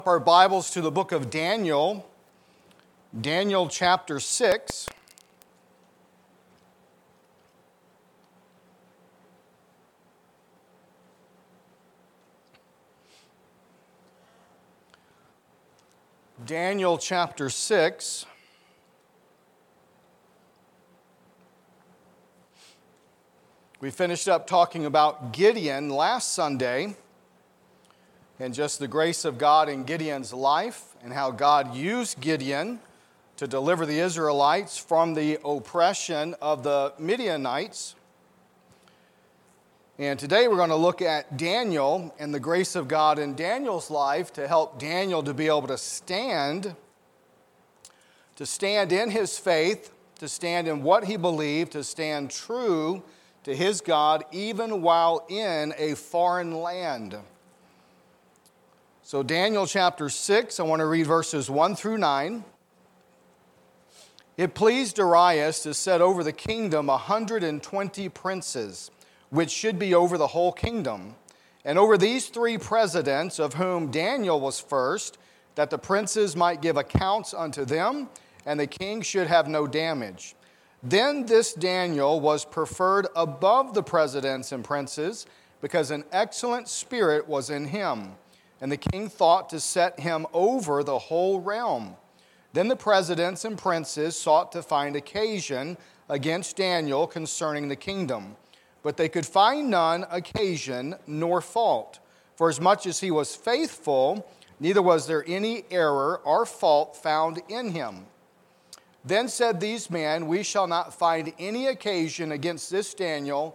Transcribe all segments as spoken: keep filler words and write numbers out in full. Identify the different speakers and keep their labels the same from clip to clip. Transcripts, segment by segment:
Speaker 1: Our Bibles to the book of Daniel, Daniel chapter six. Daniel chapter six. We finished up talking about Gideon last Sunday, and just the grace of God in Gideon's life and how God used Gideon to deliver the Israelites from the oppression of the Midianites. And today we're going to look at Daniel and the grace of God in Daniel's life to help Daniel to be able to stand, to stand in his faith, to stand in what he believed, to stand true to his God even while in a foreign land. So Daniel chapter six, I want to read verses one through nine. It pleased Darius to set over the kingdom a hundred and twenty princes, which should be over the whole kingdom, and over these three presidents, of whom Daniel was first, that the princes might give accounts unto them, and the king should have no damage. Then this Daniel was preferred above the presidents and princes, because an excellent spirit was in him. And the king thought to set him over the whole realm. Then the presidents and princes sought to find occasion against Daniel concerning the kingdom. But they could find none occasion nor fault. For as much as he was faithful, neither was there any error or fault found in him. Then said these men, We shall not find any occasion against this Daniel,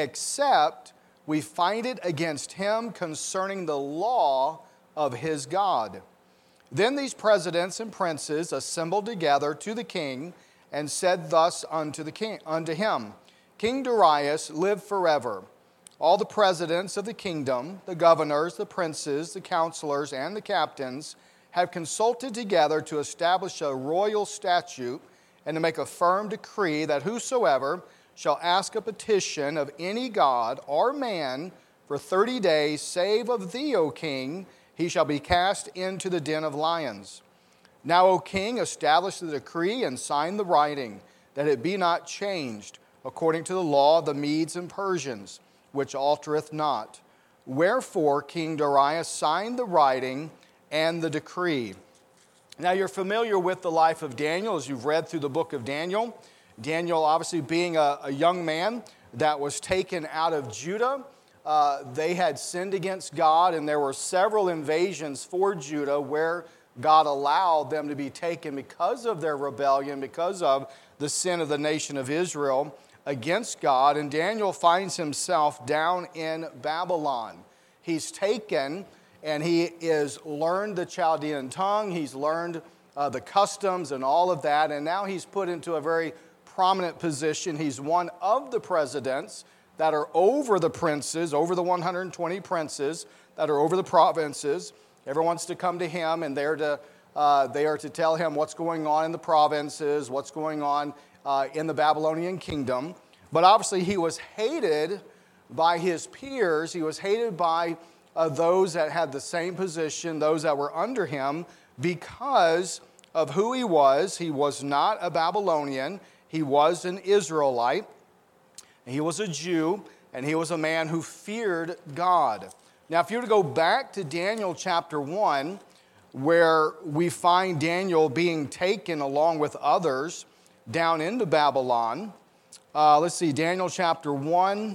Speaker 1: except we find it against him concerning the law of his God. Then these presidents and princes assembled together to the king and said thus unto the king, unto him, King Darius, live forever. All the presidents of the kingdom, the governors, the princes, the counselors, and the captains have consulted together to establish a royal statute and to make a firm decree that whosoever shall ask a petition of any god or man for thirty days, save of thee, O king, he shall be cast into the den of lions. Now, O king, establish the decree and sign the writing, that it be not changed, according to the law of the Medes and Persians, which altereth not. Wherefore King Darius signed the writing and the decree. Now, you're familiar with the life of Daniel as you've read through the book of Daniel. Daniel, obviously being a, a young man that was taken out of Judah, uh, they had sinned against God, and there were several invasions for Judah where God allowed them to be taken because of their rebellion, because of the sin of the nation of Israel against God. And Daniel finds himself down in Babylon. He's taken, and he is learned the Chaldean tongue. He's learned uh, the customs and all of that, and now he's put into a very prominent position. He's one of the presidents that are over the princes, over the one hundred twenty princes that are over the provinces. Everyone wants to come to him, and they're to, uh, they are to tell him what's going on in the provinces, what's going on uh, in the Babylonian kingdom. But obviously he was hated by his peers. He was hated by uh, those that had the same position, those that were under him, because of who he was. He was not a Babylonian. He was an Israelite, he was a Jew, and he was a man who feared God. Now, if you were to go back to Daniel chapter one, where we find Daniel being taken along with others down into Babylon, uh, let's see, Daniel chapter one,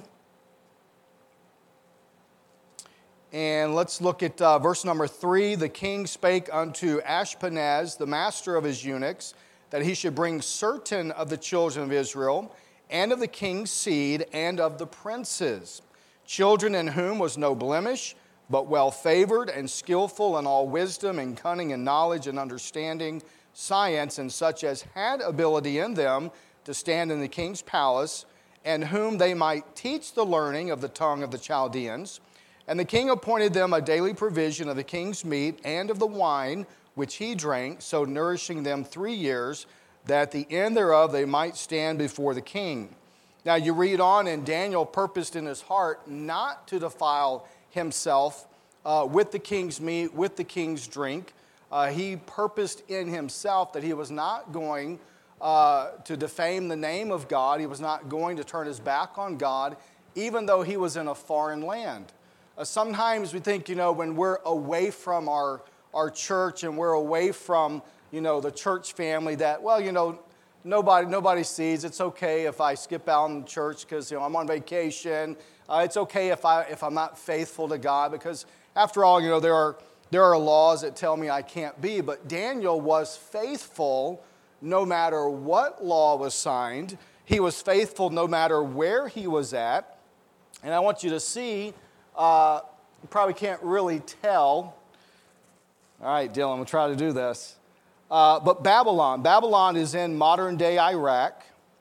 Speaker 1: and let's look at uh, verse number three. The king spake unto Ashpenaz, the master of his eunuchs, that he should bring certain of the children of Israel, and of the king's seed, and of the princes, children in whom was no blemish, but well favored and skillful in all wisdom and cunning and knowledge and understanding, science, and such as had ability in them to stand in the king's palace, and whom they might teach the learning of the tongue of the Chaldeans. And the king appointed them a daily provision of the king's meat and of the wine, which he drank, so nourishing them three years, that at the end thereof they might stand before the king. Now you read on, and Daniel purposed in his heart not to defile himself uh, with the king's meat, with the king's drink. Uh, he purposed in himself that he was not going uh, to defame the name of God. He was not going to turn his back on God, even though he was in a foreign land. Uh, sometimes we think, you know, when we're away from our, our church and we're away from, you know, the church family that, well, you know, nobody nobody sees. It's okay if I skip out in church because, you know, I'm on vacation. Uh, it's okay if, I, if I'm not faithful to God because, after all, you know, there are, there are laws that tell me I can't be. But Daniel was faithful no matter what law was signed. He was faithful no matter where he was at. And I want you to see, uh, you probably can't really tell. All right, Dylan, we'll try to do this. Uh, but Babylon. Babylon is in modern-day Iraq.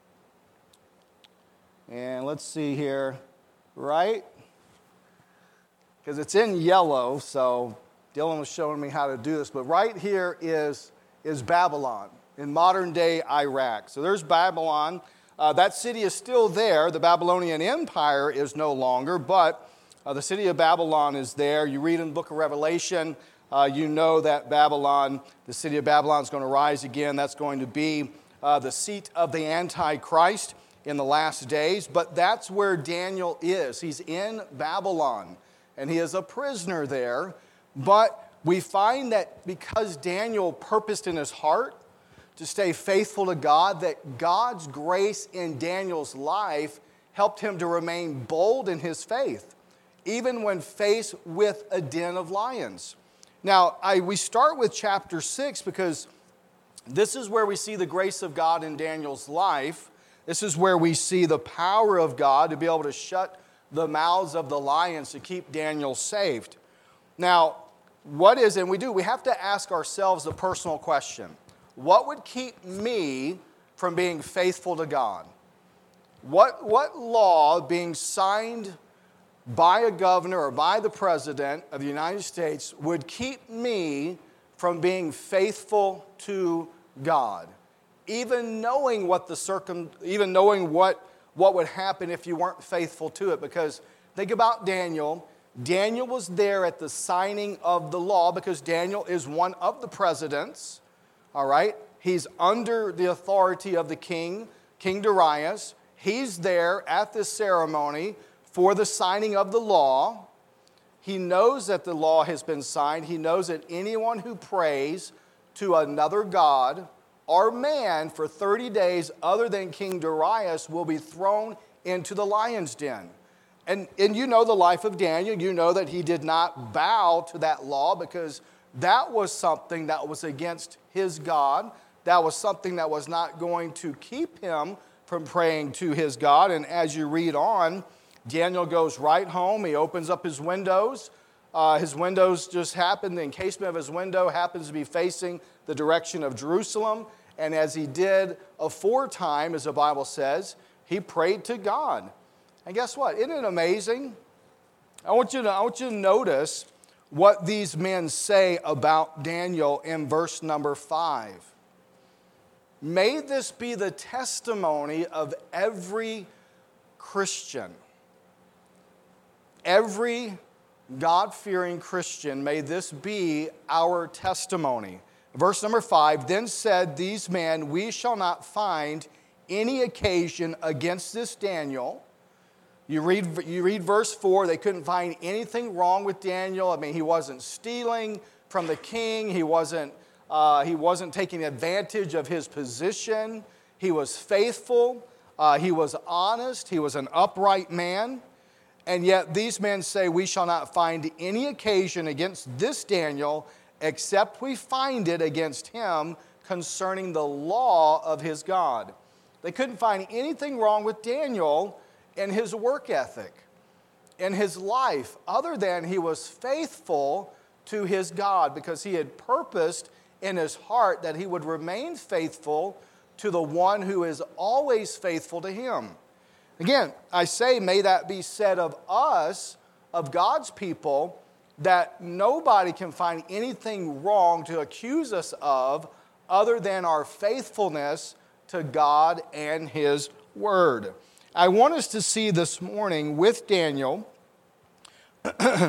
Speaker 1: And let's see here, right? Because it's in yellow, so Dylan was showing me how to do this. But right here is, is Babylon in modern-day Iraq. So there's Babylon. Uh, that city is still there. The Babylonian Empire is no longer, but uh, the city of Babylon is there. You read in the book of Revelation, uh, you know that Babylon, the city of Babylon is going to rise again. That's going to be uh, the seat of the Antichrist in the last days. But that's where Daniel is. He's in Babylon, and he is a prisoner there. But we find that because Daniel purposed in his heart to stay faithful to God, that God's grace in Daniel's life helped him to remain bold in his faith, even when faced with a den of lions. Now, I, we start with chapter six because this is where we see the grace of God in Daniel's life. This is where we see the power of God to be able to shut the mouths of the lions to keep Daniel saved. Now, what is, and we do, we have to ask ourselves a personal question. What would keep me from being faithful to God? What, what law being signed by a governor or by the president of the United States would keep me from being faithful to God? Even knowing what the circum, even knowing what, what would happen if you weren't faithful to it. Because think about Daniel. Daniel was there at the signing of the law because Daniel is one of the presidents. All right? He's under the authority of the king, King Darius. He's there at this ceremony for the signing of the law. He knows that the law has been signed. He knows that anyone who prays to another god or man for thirty days other than King Darius will be thrown into the lion's den. And, and you know the life of Daniel. You know that he did not bow to that law because that was something that was against his God. That was something that was not going to keep him from praying to his God. And as you read on, Daniel goes right home. He opens up his windows. Uh, his windows just happen. The encasement of his window happens to be facing the direction of Jerusalem. And as he did aforetime, as the Bible says, he prayed to God. And guess what? Isn't it amazing? I want you to, I want you to notice what these men say about Daniel in verse number five. May this be the testimony of every Christian. Every God-fearing Christian, may this be our testimony. Verse number five, then said these men, we shall not find any occasion against this Daniel. You read, you read verse four, they couldn't find anything wrong with Daniel. I mean, he wasn't stealing from the king. He wasn't, uh, he wasn't taking advantage of his position. He was faithful. Uh, he was honest. He was an upright man. And yet these men say, we shall not find any occasion against this Daniel, except we find it against him concerning the law of his God. They couldn't find anything wrong with Daniel in his work ethic, in his life, other than he was faithful to his God, because he had purposed in his heart that he would remain faithful to the one who is always faithful to him. Again, I say, may that be said of us, of God's people, that nobody can find anything wrong to accuse us of other than our faithfulness to God and his word. I want us to see this morning with Daniel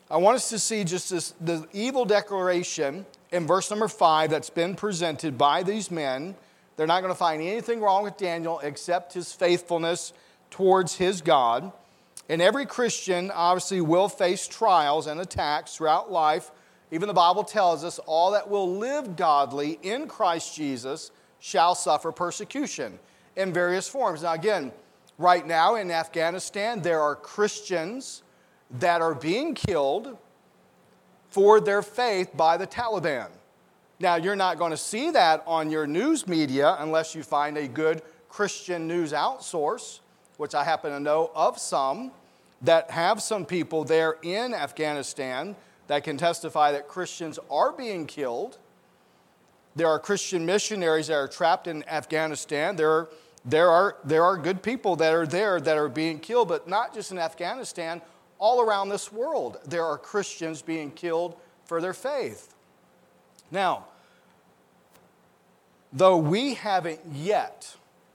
Speaker 1: I want us to see just this, the evil declaration in verse number five that's been presented by these men. They're not going to find anything wrong with Daniel except his faithfulness towards his God. And every Christian obviously will face trials and attacks throughout life. Even the Bible tells us all that will live godly in Christ Jesus shall suffer persecution in various forms. Now again, right now in Afghanistan, there are Christians that are being killed for their faith by the Taliban. Now, you're not going to see that on your news media unless you find a good Christian news outsource, which I happen to know of some that have some people there in Afghanistan that can testify that Christians are being killed. There are Christian missionaries that are trapped in Afghanistan. There are, there are, there are good people that are there that are being killed, but not just in Afghanistan. All around this world, there are Christians being killed for their faith. Now, though we haven't yet,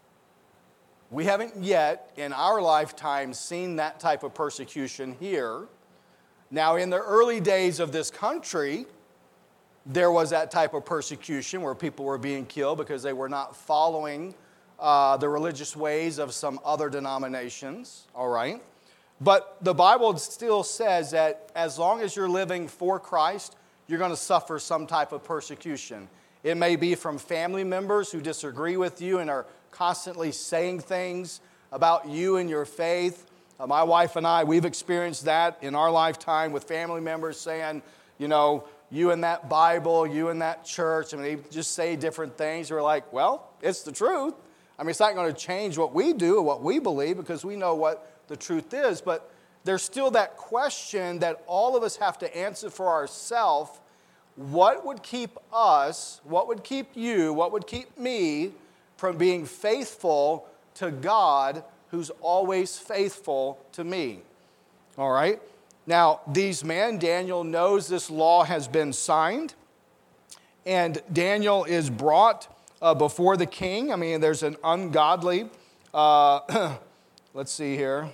Speaker 1: we haven't yet in our lifetime seen that type of persecution here. Now, in the early days of this country, there was that type of persecution where people were being killed because they were not following uh, the religious ways of some other denominations, all right? But the Bible still says that as long as you're living for Christ, you're going to suffer some type of persecution. It may be from family members who disagree with you and are constantly saying things about you and your faith. Uh, my wife and I, we've experienced that in our lifetime with family members saying, you know, you and that Bible, you and that church. I mean, they just say different things. We're like, well, it's the truth. I mean, it's not going to change what we do or what we believe because we know what the truth is. But there's still that question that all of us have to answer for ourselves. What would keep us, what would keep you, what would keep me from being faithful to God who's always faithful to me? All right? Now, these men, Daniel knows this law has been signed, and Daniel is brought uh, before the king. I mean, there's an ungodly, uh, let's see here.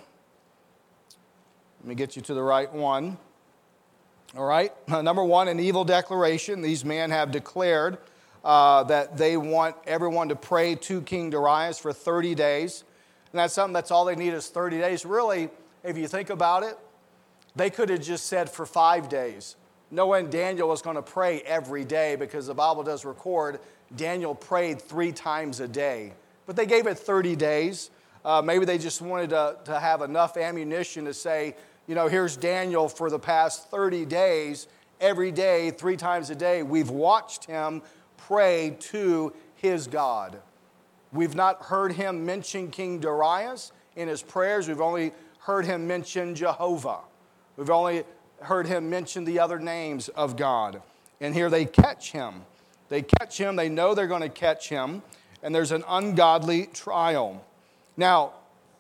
Speaker 1: Let me get you to the right one. All right, uh, number one, an evil declaration. These men have declared uh, that they want everyone to pray to King Darius for thirty days. And that's something, that's all they need is thirty days. Really, if you think about it, they could have just said for five days. Knowing Daniel was going to pray every day because the Bible does record Daniel prayed three times a day. But they gave it thirty days. Uh, maybe they just wanted to, to have enough ammunition to say, you know, here's Daniel for the past thirty days, every day, three times a day. We've watched him pray to his God. We've not heard him mention King Darius in his prayers. We've only heard him mention Jehovah. We've only heard him mention the other names of God. And here they catch him. They catch him. They know they're going to catch him. And there's an ungodly trial. Now,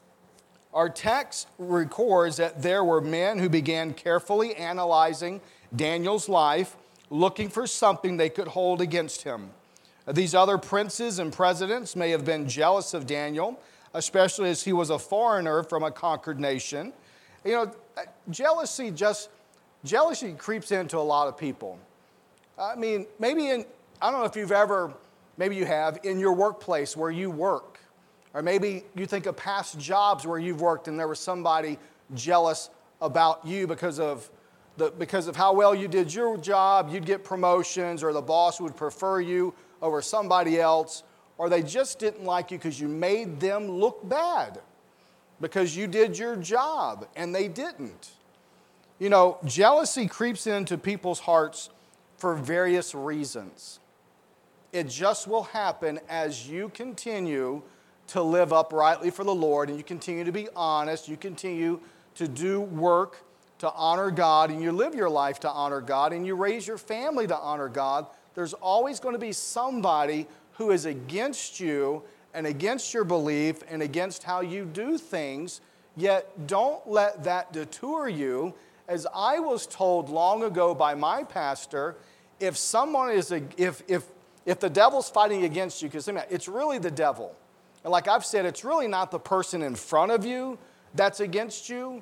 Speaker 1: our text records that there were men who began carefully analyzing Daniel's life, looking for something they could hold against him. These other princes and presidents may have been jealous of Daniel, especially as he was a foreigner from a conquered nation. You know, jealousy just, jealousy creeps into a lot of people. I mean, maybe in, I don't know if you've ever, maybe you have, in your workplace where you work. Or maybe you think of past jobs where you've worked and there was somebody jealous about you because of the, because of how well you did your job. You'd get promotions, or the boss would prefer you over somebody else, or they just didn't like you because you made them look bad because you did your job and they didn't. You know, jealousy creeps into people's hearts for various reasons. It just will happen as you continue to live uprightly for the Lord, and you continue to be honest, you continue to do work to honor God, and you live your life to honor God, and you raise your family to honor God. There's always going to be somebody who is against you and against your belief and against how you do things, yet don't let that deter you. As I was told long ago by my pastor, if someone is, a, if, if, if the devil's fighting against you, because it's really the devil. And like I've said, it's really not the person in front of you that's against you.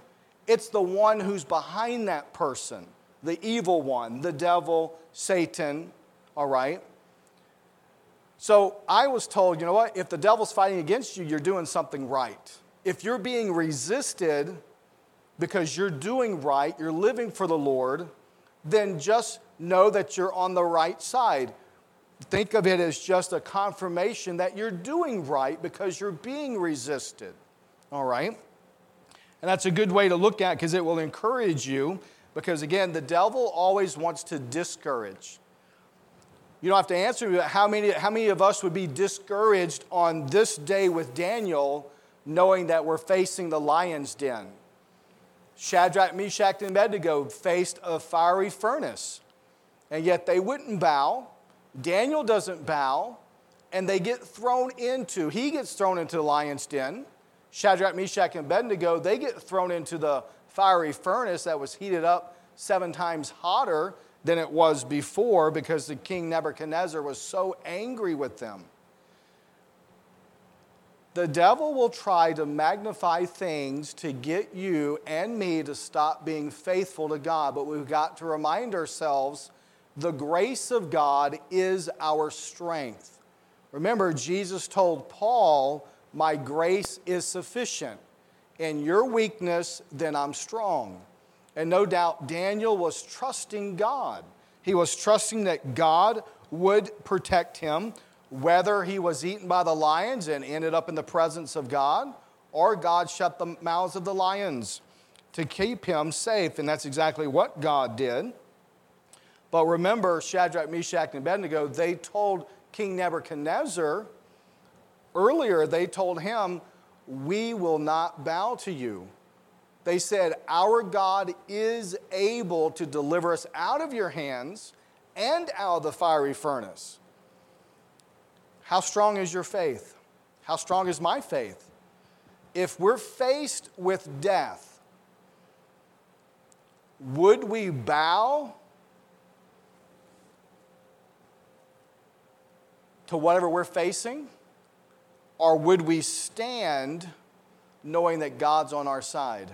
Speaker 1: It's the one who's behind that person, the evil one, the devil, Satan, all right? So I was told, you know what, if the devil's fighting against you, you're doing something right. If you're being resisted because you're doing right, you're living for the Lord, then just know that you're on the right side. Think of it as just a confirmation that you're doing right because you're being resisted, all right? And that's a good way to look at it because it will encourage you because, again, the devil always wants to discourage. You don't have to answer me, how many, how many of us would be discouraged on this day with Daniel knowing that we're facing the lion's den? Shadrach, Meshach, and Abednego faced a fiery furnace, and yet they wouldn't bow. Daniel doesn't bow, and they get thrown into, he gets thrown into the lion's den. Shadrach, Meshach, and Abednego, they get thrown into the fiery furnace that was heated up seven times hotter than it was before because the king Nebuchadnezzar was so angry with them. The devil will try to magnify things to get you and me to stop being faithful to God, but we've got to remind ourselves the grace of God is our strength. Remember, Jesus told Paul, my grace is sufficient. In your weakness, then I'm strong. And no doubt Daniel was trusting God. He was trusting that God would protect him, whether he was eaten by the lions and ended up in the presence of God, or God shut the mouths of the lions to keep him safe. And that's exactly what God did. But remember, Shadrach, Meshach, and Abednego, they told King Nebuchadnezzar, earlier they told him, we will not bow to you. They said, our God is able to deliver us out of your hands and out of the fiery furnace. How strong is your faith? How strong is my faith? If we're faced with death, would we bow to whatever we're facing? Or would we stand knowing that God's on our side?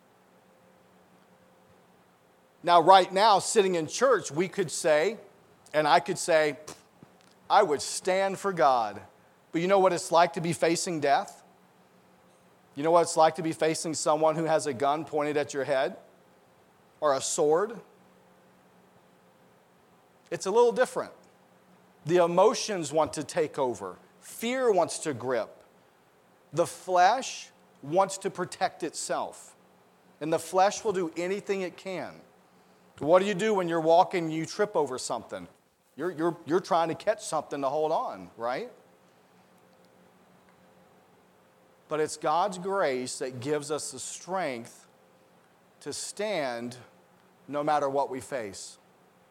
Speaker 1: Now, right now, sitting in church, we could say, and I could say, I would stand for God. But you know what it's like to be facing death? You know what it's like to be facing someone who has a gun pointed at your head? Or a sword? It's a little different. The emotions want to take over. Fear wants to grip. The flesh wants to protect itself. And the flesh will do anything it can. What do you do when you're walking and you trip over something? You're, you're, you're trying to catch something to hold on, right? But it's God's grace that gives us the strength to stand no matter what we face.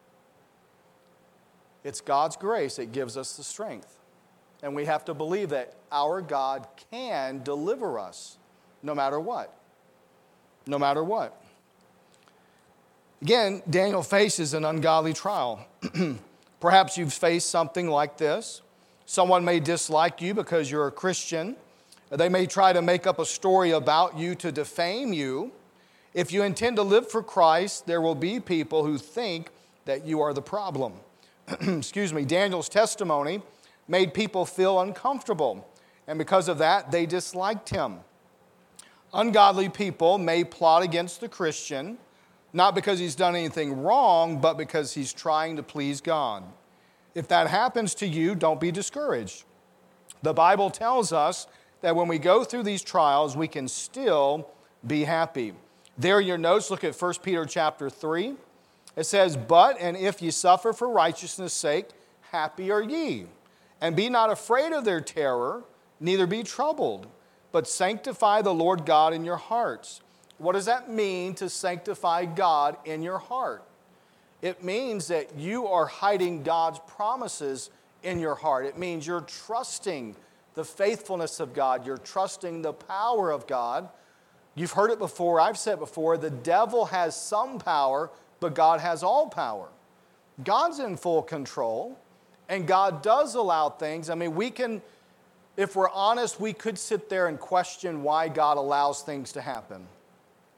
Speaker 1: It's God's grace that gives us the strength. And we have to believe that our God can deliver us no matter what. No matter what. Again, Daniel faces an ungodly trial. Perhaps you've faced something like this. Someone may dislike you because you're a Christian. They may try to make up a story about you to defame you. If you intend to live for Christ, there will be people who think that you are the problem. Excuse me. Daniel's testimony made people feel uncomfortable, and because of that, they disliked him. Ungodly people may plot against the Christian, not because he's done anything wrong, but because he's trying to please God. If that happens to you, don't be discouraged. The Bible tells us that when we go through these trials, we can still be happy. There in your notes, look at First Peter chapter three. It says, but, and if ye suffer for righteousness' sake, happy are ye. And be not afraid of their terror, neither be troubled, but sanctify the Lord God in your hearts. What does that mean to sanctify God in your heart? It means that you are hiding God's promises in your heart. It means you're trusting the faithfulness of God. You're trusting the power of God. You've heard it before. I've said it before. The devil has some power, but God has all power. God's in full control, and God does allow things. I mean, we can, if we're honest, we could sit there and question why God allows things to happen.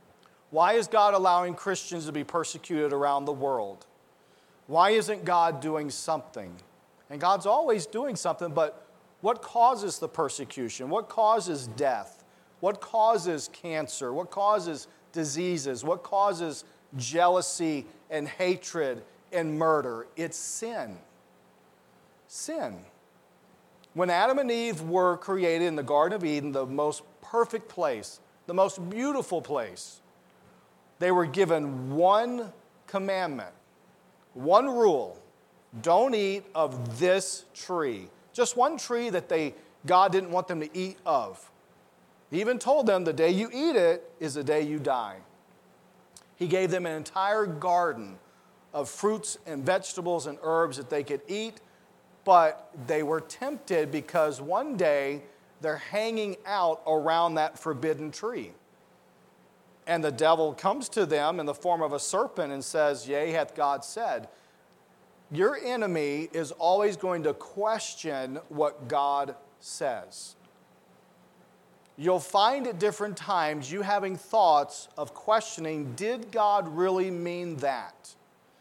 Speaker 1: Why is God allowing Christians to be persecuted around the world? Why isn't God doing something? And God's always doing something, but what causes the persecution? What causes death? What causes cancer? What causes diseases? What causes jealousy and hatred and murder? It's sin. Sin. When Adam and Eve were created in the Garden of Eden, the most perfect place, the most beautiful place, they were given one commandment, one rule. Don't eat of this tree. Just one tree that they God didn't want them to eat of. He even told them the day you eat it is the day you die. He gave them an entire garden of fruits and vegetables and herbs that they could eat, but they were tempted because one day they're hanging out around that forbidden tree. And the devil comes to them in the form of a serpent and says, "Yea, hath God said." Your enemy is always going to question what God says. You'll find at different times you having thoughts of questioning, did God really mean that?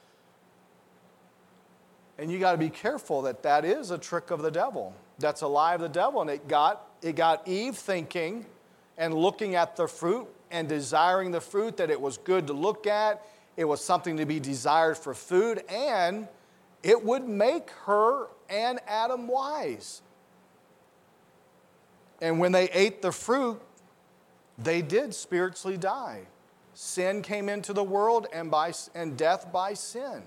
Speaker 1: And you got to be careful that that is a trick of the devil. That's a lie of the devil. And it got, it got Eve thinking and looking at the fruit and desiring the fruit, that it was good to look at. It was something to be desired for food, and it would make her and Adam wise. And when they ate the fruit, they did spiritually die. Sin came into the world, and, by, and death by sin.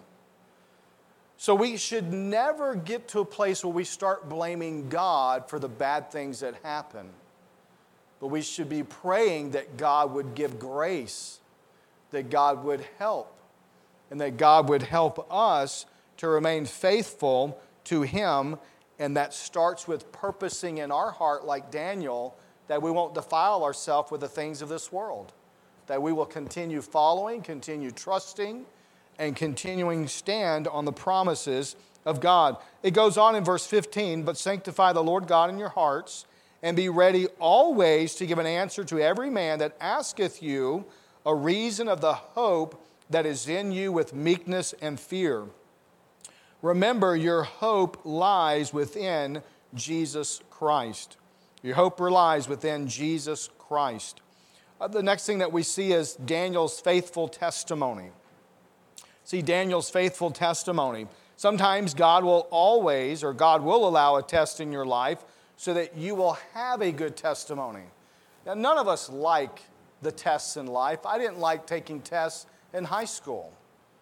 Speaker 1: So we should never get to a place where we start blaming God for the bad things that happen. But we should be praying that God would give grace, that God would help, and that God would help us to remain faithful to Him. And that starts with purposing in our heart, like Daniel, that we won't defile ourselves with the things of this world. That we will continue following, continue trusting, and continuing stand on the promises of God. It goes on in verse fifteen, "But sanctify the Lord God in your hearts, and be ready always to give an answer to every man that asketh you a reason of the hope that is in you with meekness and fear. Remember, your hope lies within Jesus Christ." Your hope relies within Jesus Christ. Uh, the next thing that we see is Daniel's faithful testimony. See, Daniel's faithful testimony. Sometimes God will always, or God will allow a test in your life so that you will have a good testimony. Now, none of us like the tests in life. I didn't like taking tests in high school.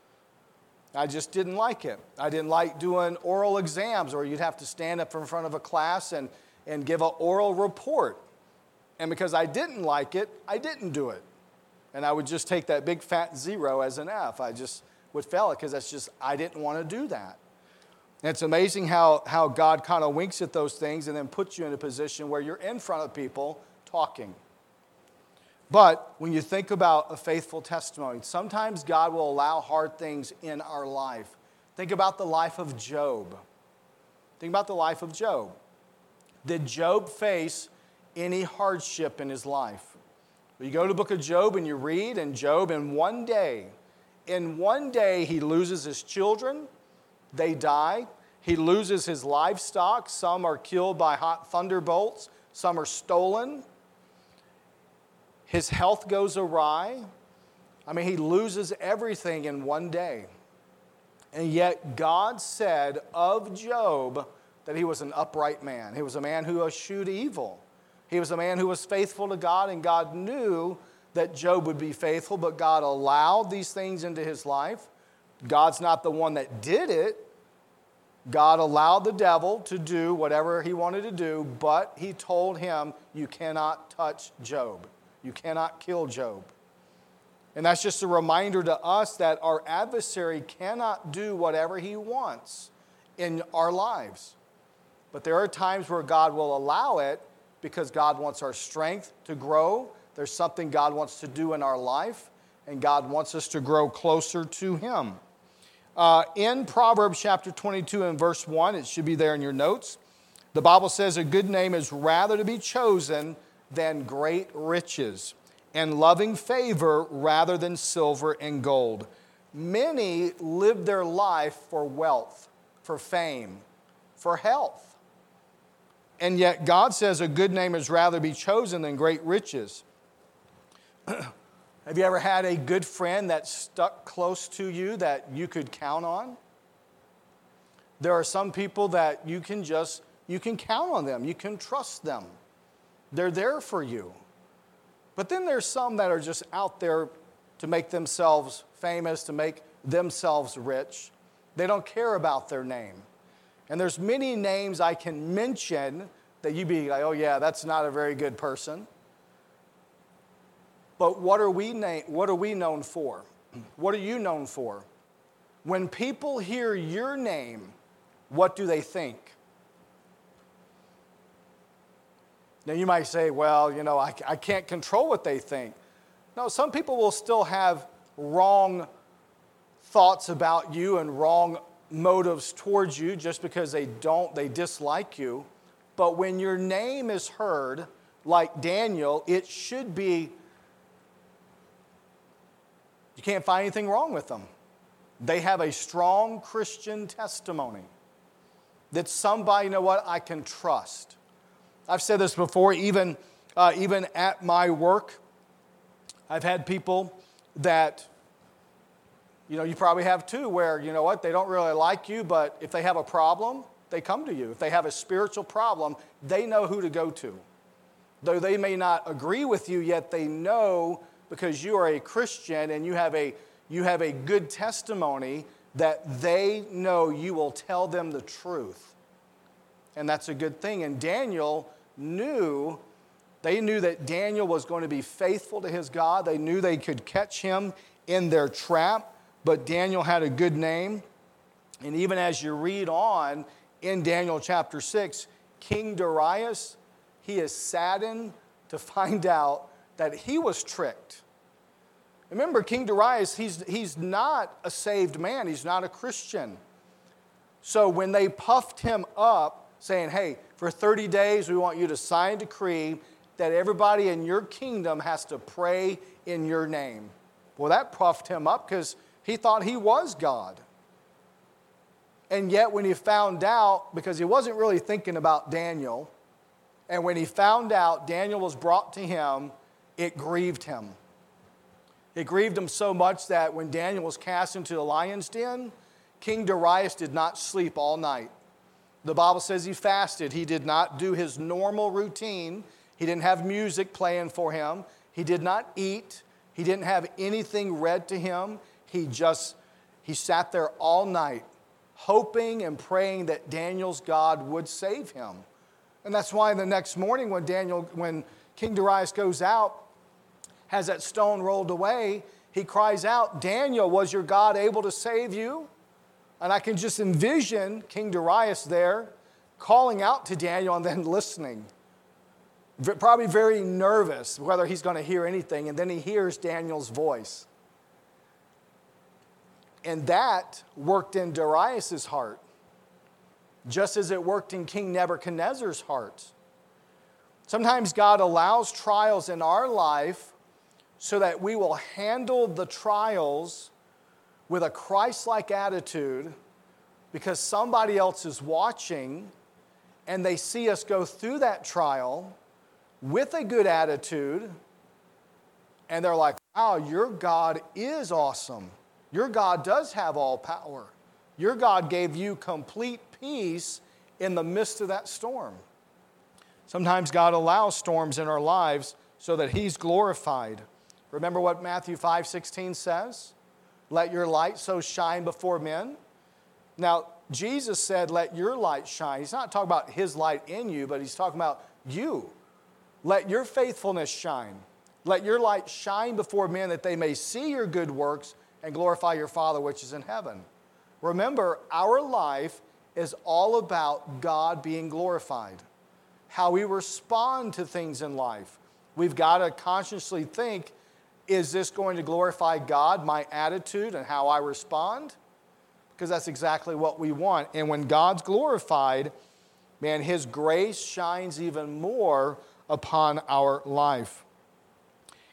Speaker 1: I just didn't like it. I didn't like doing oral exams where you'd have to stand up in front of a class and, and give an oral report. And because I didn't like it, I didn't do it. And I would just take that big fat zero as an F. I just would fail it because that's just, I didn't want to do that. And it's amazing how, how God kind of winks at those things and then puts you in a position where you're in front of people talking. But when you think about a faithful testimony, sometimes God will allow hard things in our life. Think about the life of Job. Think about the life of Job. Did Job face any hardship in his life? Well, you go to the book of Job and you read, and Job in one day, in one day he loses his children, they die. He loses his livestock. Some are killed by hot thunderbolts. Some are stolen. His health goes awry. I mean, he loses everything in one day. And yet God said of Job that he was an upright man. He was a man who eschewed evil. He was a man who was faithful to God, and God knew that Job would be faithful, but God allowed these things into his life. God's not the one that did it. God allowed the devil to do whatever he wanted to do, but he told him, you cannot touch Job. You cannot kill Job. And that's just a reminder to us that our adversary cannot do whatever he wants in our lives. But there are times where God will allow it because God wants our strength to grow. There's something God wants to do in our life, and God wants us to grow closer to Him. Uh, in Proverbs chapter twenty-two and verse one, it should be there in your notes, the Bible says a good name is rather to be chosen than great riches, and loving favor rather than silver and gold. Many live their life for wealth, for fame, for health. And yet God says a good name is rather be chosen than great riches. Have you ever had a good friend that stuck close to you that you could count on? There are some people that you can just, you can count on them. You can trust them. They're there for you. But then there's some that are just out there to make themselves famous, to make themselves rich. They don't care about their name. And there's many names I can mention that you'd be like, oh yeah, that's not a very good person. But what are we na- what are we known for? What are you known for? When people hear your name, what do they think? Now you might say, well, you know, I, I can't control what they think. No, some people will still have wrong thoughts about you and wrong motives towards you just because they don't, they dislike you. But when your name is heard, like Daniel, it should be, you can't find anything wrong with them. They have a strong Christian testimony that somebody, you know what, I can trust. I've said this before, even, uh, even at my work, I've had people that, you know, you probably have too, where, you know what, they don't really like you, but if they have a problem, they come to you. If they have a spiritual problem, they know who to go to. Though they may not agree with you, yet they know because you are a Christian and you have a, you have a good testimony that they know you will tell them the truth. And that's a good thing. And Daniel knew, they knew that Daniel was going to be faithful to his God. They knew they could catch him in their trap, but Daniel had a good name. And even as you read on in Daniel chapter six, King Darius, he is saddened to find out that he was tricked. Remember, King Darius, he's, he's not a saved man. He's not a Christian. So when they puffed him up, saying, hey, for thirty days we want you to sign a decree that everybody in your kingdom has to pray in your name. Well, that puffed him up because he thought he was God. And yet when he found out, because he wasn't really thinking about Daniel, and when he found out Daniel was brought to him, it grieved him. It grieved him so much that when Daniel was cast into the lion's den, King Darius did not sleep all night. The Bible says he fasted. He did not do his normal routine. He didn't have music playing for him. He did not eat. He didn't have anything read to him. He just, he sat there all night, hoping and praying that Daniel's God would save him. And that's why the next morning when Daniel, when King Darius goes out, has that stone rolled away, he cries out, Daniel, was your God able to save you? And I can just envision King Darius there calling out to Daniel and then listening. Probably very nervous whether he's going to hear anything. And then he hears Daniel's voice. And that worked in Darius' heart, just as it worked in King Nebuchadnezzar's heart. Sometimes God allows trials in our life so that we will handle the trials with a Christ-like attitude because somebody else is watching and they see us go through that trial with a good attitude and they're like, wow, your God is awesome. Your God does have all power. Your God gave you complete peace in the midst of that storm. Sometimes God allows storms in our lives so that He's glorified. Remember what Matthew five sixteen says? Let your light so shine before men. Now, Jesus said, let your light shine. He's not talking about His light in you, but He's talking about you. Let your faithfulness shine. Let your light shine before men that they may see your good works and glorify your Father which is in heaven. Remember, our life is all about God being glorified. How we respond to things in life. We've got to consciously think, is this going to glorify God, my attitude and how I respond? Because that's exactly what we want. And when God's glorified, man, His grace shines even more upon our life.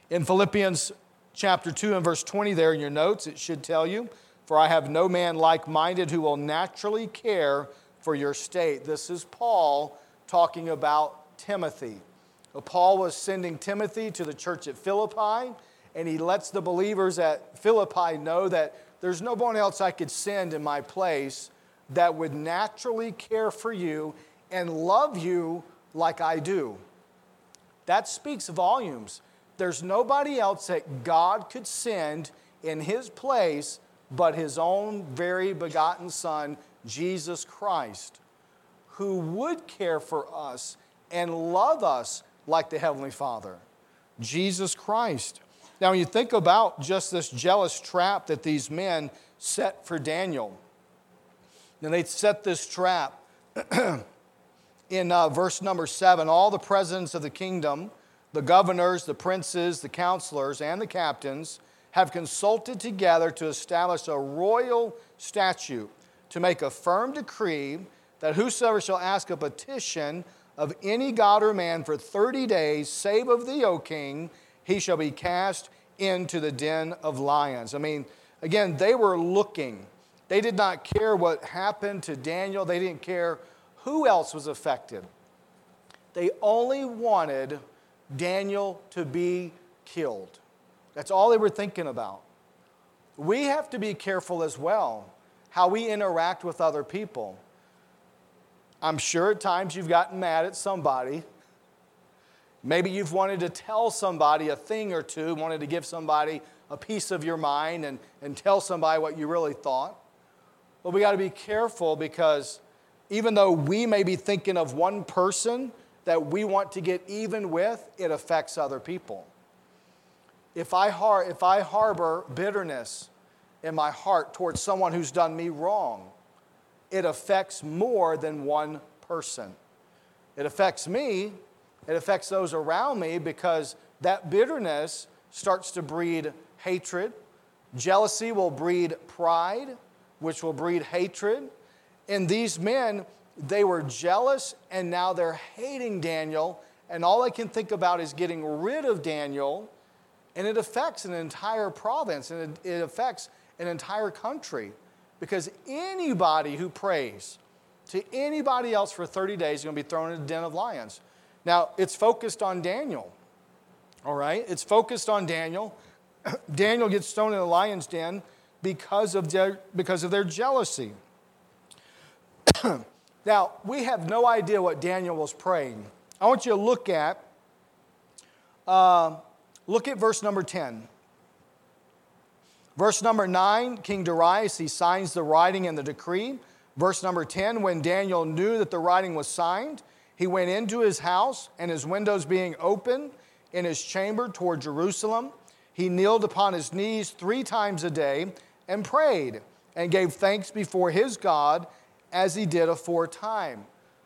Speaker 1: In Philippians chapter two and verse twenty there in your notes, it should tell you, "For I have no man like-minded who will naturally care for your state." This is Paul talking about Timothy. So Paul was sending Timothy to the church at Philippi, and he lets the believers at Philippi know that there's no one else I could send in my place that would naturally care for you and love you like I do. That speaks volumes. There's nobody else that God could send in his place but his own very begotten Son, Jesus Christ, who would care for us and love us like the Heavenly Father. Jesus Christ. Now, when you think about just this jealous trap that these men set for Daniel, and they set this trap in uh, verse number seven, all the presidents of the kingdom, the governors, the princes, the counselors, and the captains have consulted together to establish a royal statute to make a firm decree that whosoever shall ask a petition of any god or man for thirty days, save of thee, O king, he shall be cast into the den of lions. I mean, again, they were looking. They did not care what happened to Daniel. They didn't care who else was affected. They only wanted Daniel to be killed. That's all they were thinking about. We have to be careful as well how we interact with other people. I'm sure at times you've gotten mad at somebody. Maybe you've wanted to tell somebody a thing or two, wanted to give somebody a piece of your mind and, and tell somebody what you really thought. But we got to be careful, because even though we may be thinking of one person that we want to get even with, it affects other people. If I, har- if I harbor bitterness in my heart towards someone who's done me wrong, it affects more than one person. It affects me, it affects those around me, because that bitterness starts to breed hatred. Jealousy will breed pride, which will breed hatred. And these men, they were jealous, and now they're hating Daniel, and all they can think about is getting rid of Daniel, and it affects an entire province, and it, it affects an entire country, because anybody who prays to anybody else for thirty days is going to be thrown in a den of lions. Now, it's focused on Daniel, all right? It's focused on Daniel. Daniel gets thrown in the lion's den because of their, because of their jealousy. Now, we have no idea what Daniel was praying. I want you to look at, uh, look at verse number ten. Verse number nine, King Darius, he signs the writing and the decree. Verse number ten, when Daniel knew that the writing was signed, he went into his house, and his windows being open in his chamber toward Jerusalem, he kneeled upon his knees three times a day and prayed and gave thanks before his God as he did aforetime.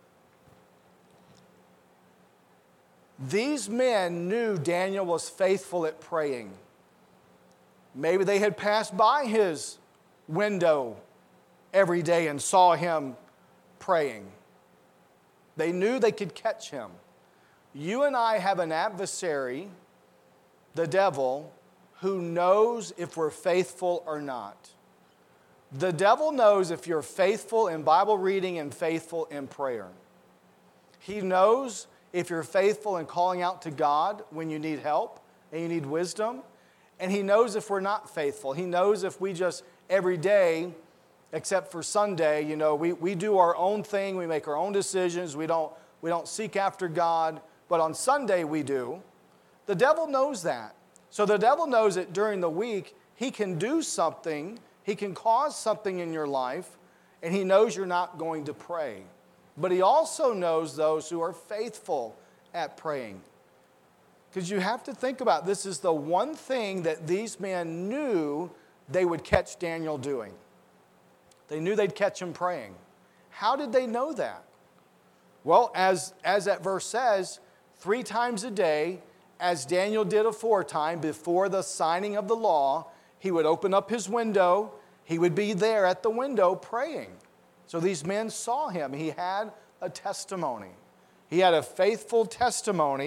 Speaker 1: These men knew Daniel was faithful at praying. Maybe they had passed by his window every day and saw him praying. They knew they could catch him. You and I have an adversary, the devil, who knows if we're faithful or not. The devil knows if you're faithful in Bible reading and faithful in prayer. He knows if you're faithful in calling out to God when you need help and you need wisdom. And he knows if we're not faithful. He knows if we just every day, except for Sunday, you know, we, we do our own thing. We make our own decisions. We don't, we don't seek after God. But on Sunday we do. The devil knows that. So the devil knows that during the week he can do something. He can cause something in your life. And he knows you're not going to pray. But he also knows those who are faithful at praying. Because you have to think about, this is the one thing that these men knew they would catch Daniel doing. They knew they'd catch him praying. How did they know that? Well, as, as that verse says, three times a day, as Daniel did aforetime, before the signing of the law, he would open up his window. He would be there at the window praying. So these men saw him. He had a testimony. He had a faithful testimony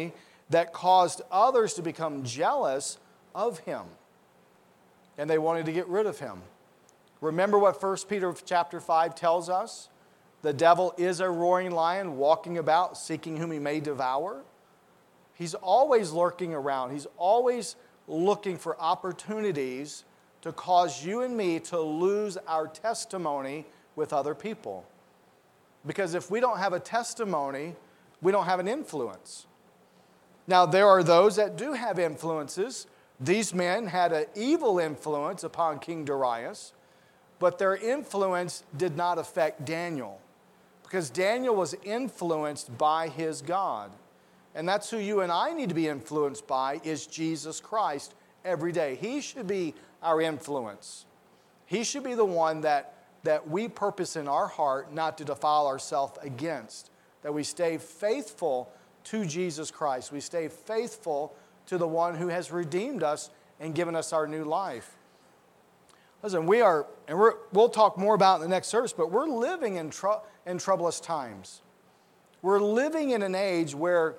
Speaker 1: that caused others to become jealous of him. And they wanted to get rid of him. Remember what First Peter chapter five tells us? The devil is a roaring lion walking about seeking whom he may devour. He's always lurking around. He's always looking for opportunities to cause you and me to lose our testimony with other people. Because if we don't have a testimony, we don't have an influence. Now, there are those that do have influences. These men had an evil influence upon King Darius, but their influence did not affect Daniel, because Daniel was influenced by his God. And that's who you and I need to be influenced by, is Jesus Christ every day. He should be our influence. He should be the one that, that we purpose in our heart not to defile ourselves against, that we stay faithful to Jesus Christ. We stay faithful to the one who has redeemed us and given us our new life. Listen, we are, and we're, we'll talk more about it in the next service, but we're living in, tr- in troublous times. We're living in an age where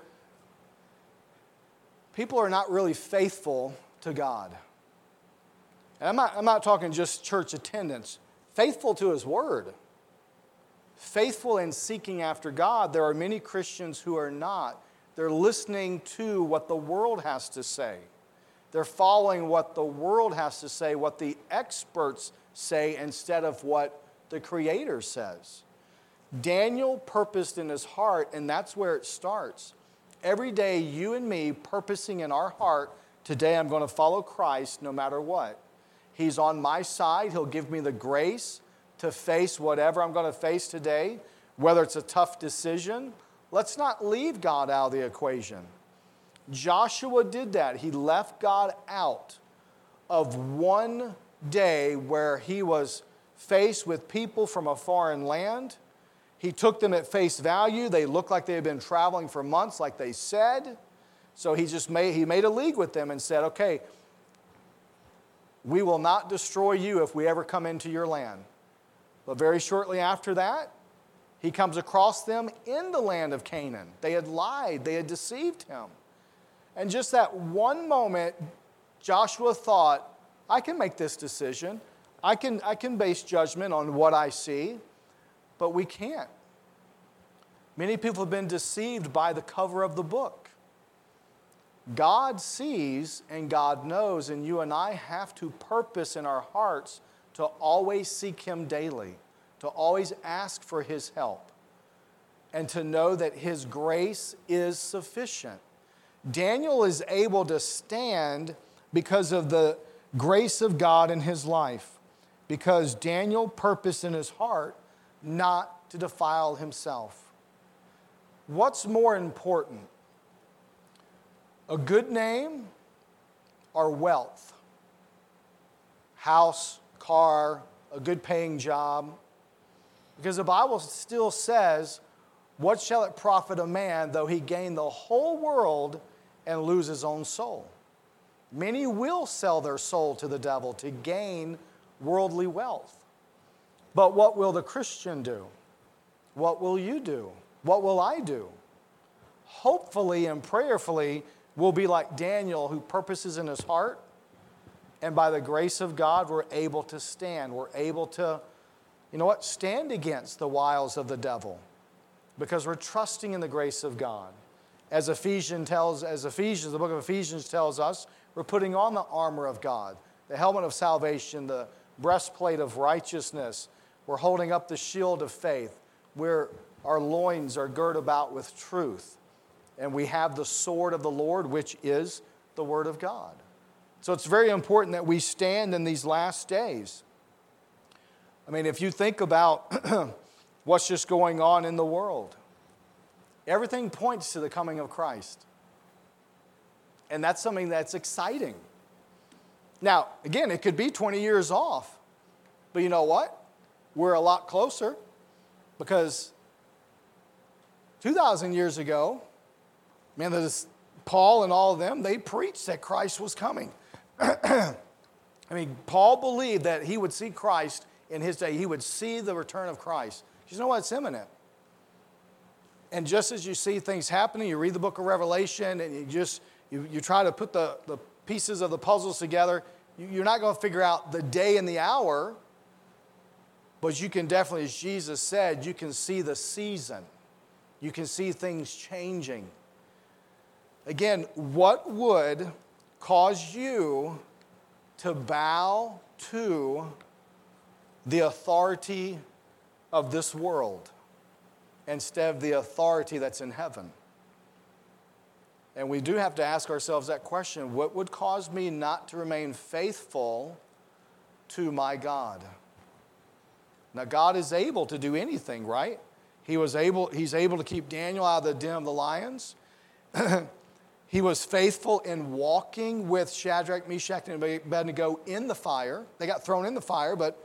Speaker 1: people are not really faithful to God. And I'm not, I'm not talking just church attendance. Faithful to His Word. Faithful in seeking after God. There are many Christians who are not. They're listening to what the world has to say. They're following what the world has to say, what the experts say, instead of what the Creator says. Daniel purposed in his heart, and that's where it starts. Every day, you and me purposing in our heart, today I'm going to follow Christ no matter what. He's on my side. He'll give me the grace to face whatever I'm going to face today, whether it's a tough decision. Let's not leave God out of the equation. Joshua did that. He left God out of one day where he was faced with people from a foreign land. He took them at face value. They looked like they had been traveling for months, like they said. So he just made, he made a league with them and said, okay, we will not destroy you if we ever come into your land. But very shortly after that, he comes across them in the land of Canaan. They had lied. They had deceived him. And just that one moment, Joshua thought, I can make this decision. I can, I can base judgment on what I see, but we can't. Many people have been deceived by the cover of the book. God sees and God knows, and you and I have to purpose in our hearts to always seek Him daily, to always ask for His help, and to know that His grace is sufficient. Daniel is able to stand because of the grace of God in his life, because Daniel purposed in his heart not to defile himself. What's more important? A good name or wealth? House, car, a good paying job? Because the Bible still says, what shall it profit a man though he gain the whole world and lose his own soul? Many will sell their soul to the devil to gain worldly wealth. But what will the Christian do? What will you do? What will I do? Hopefully and prayerfully, we'll be like Daniel, who purposes in his heart, and by the grace of God, we're able to stand. We're able to, you know what, stand against the wiles of the devil, because we're trusting in the grace of God. As Ephesians tells, as Ephesians, the book of Ephesians tells us, we're putting on the armor of God, the helmet of salvation, the breastplate of righteousness. We're holding up the shield of faith, where our loins are girt about with truth. And we have the sword of the Lord, which is the Word of God. So it's very important that we stand in these last days. I mean, if you think about what's just going on in the world, everything points to the coming of Christ. And that's something that's exciting. Now, again, it could be twenty years off. But you know what? We're a lot closer, because two thousand years ago, man, there's Paul and all of them, they preached that Christ was coming. I mean, Paul believed that he would see Christ in his day. He would see the return of Christ. You know what? It's imminent. And just as you see things happening, you read the book of Revelation and you just, you, you try to put the, the pieces of the puzzles together, you, you're not going to figure out the day and the hour, but you can definitely, as Jesus said, you can see the season. You can see things changing. Again, what would cause you to bow to the authority of this world instead of the authority that's in heaven? And we do have to ask ourselves that question. What would cause me not to remain faithful to my God? Now, God is able to do anything, right? He was able, he's able to keep Daniel out of the den of the lions. He was faithful in walking with Shadrach, Meshach, and Abednego in the fire. They got thrown in the fire, but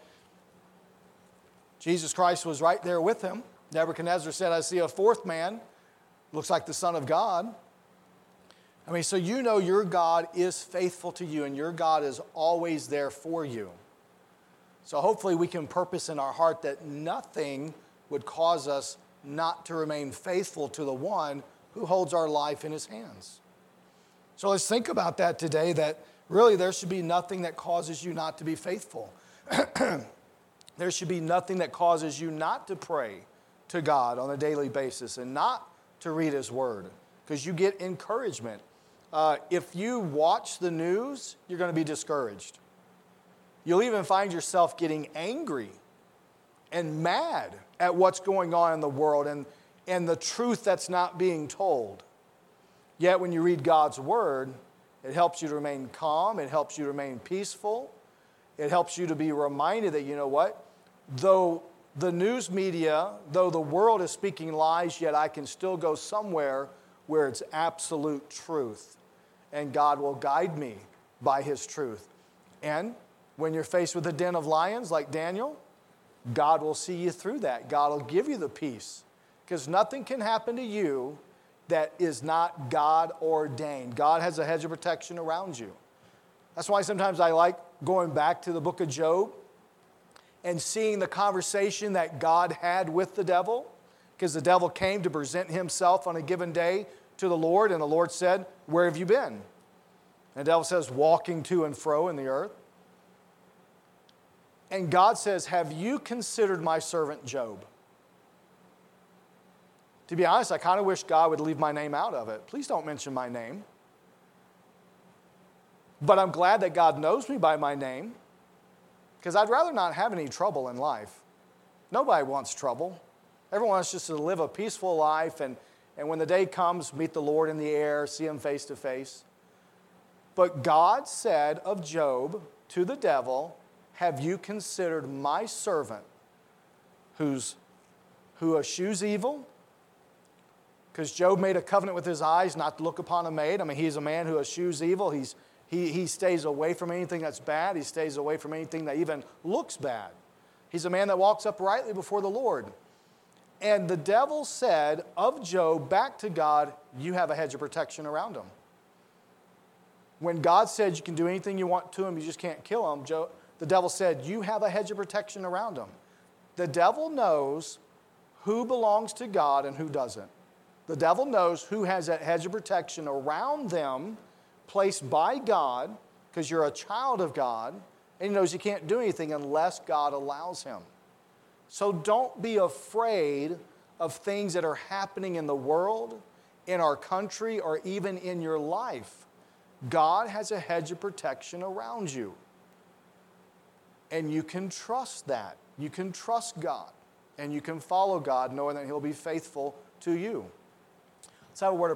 Speaker 1: Jesus Christ was right there with him. Nebuchadnezzar said, I see a fourth man, looks like the Son of God. I mean, so you know your God is faithful to you, and your God is always there for you. So hopefully we can purpose in our heart that nothing would cause us not to remain faithful to the one who holds our life in his hands. So let's think about that today, that really there should be nothing that causes you not to be faithful. There should be nothing that causes you not to pray to God on a daily basis and not to read his word, because you get encouragement. Uh, if you watch the news, you're going to be discouraged. You'll even find yourself getting angry and mad at what's going on in the world and, and the truth that's not being told. Yet when you read God's word, it helps you to remain calm. It helps you to remain peaceful. It helps you to be reminded that, you know what? Though the news media, though the world is speaking lies, yet I can still go somewhere where it's absolute truth. And God will guide me by his truth. And when you're faced with a den of lions like Daniel, God will see you through that. God will give you the peace. Because nothing can happen to you that is not God ordained. God has a hedge of protection around you. That's why sometimes I like going back to the book of Job and seeing the conversation that God had with the devil, because the devil came to present himself on a given day to the Lord, and the Lord said, where have you been? And the devil says, walking to and fro in the earth. And God says, have you considered my servant Job? To be honest, I kind of wish God would leave my name out of it. Please don't mention my name. But I'm glad that God knows me by my name, because I'd rather not have any trouble in life. Nobody wants trouble. Everyone wants just to live a peaceful life, and, and when the day comes, meet the Lord in the air, see him face to face. But God said of Job to the devil, have you considered my servant who's, who eschews evil? Because Job made a covenant with his eyes not to look upon a maid. I mean, he's a man who eschews evil. He's, he, he stays away from anything that's bad. He stays away from anything that even looks bad. He's a man that walks uprightly before the Lord. And the devil said of Job back to God, you have a hedge of protection around him. When God said you can do anything you want to him, you just can't kill him, Job, the devil said, you have a hedge of protection around him. The devil knows who belongs to God and who doesn't. The devil knows who has that hedge of protection around them placed by God, because you're a child of God, and he knows he can't do anything unless God allows him. So don't be afraid of things that are happening in the world, in our country, or even in your life. God has a hedge of protection around you. And you can trust that. You can trust God. And you can follow God knowing that he'll be faithful to you. Let's have a word of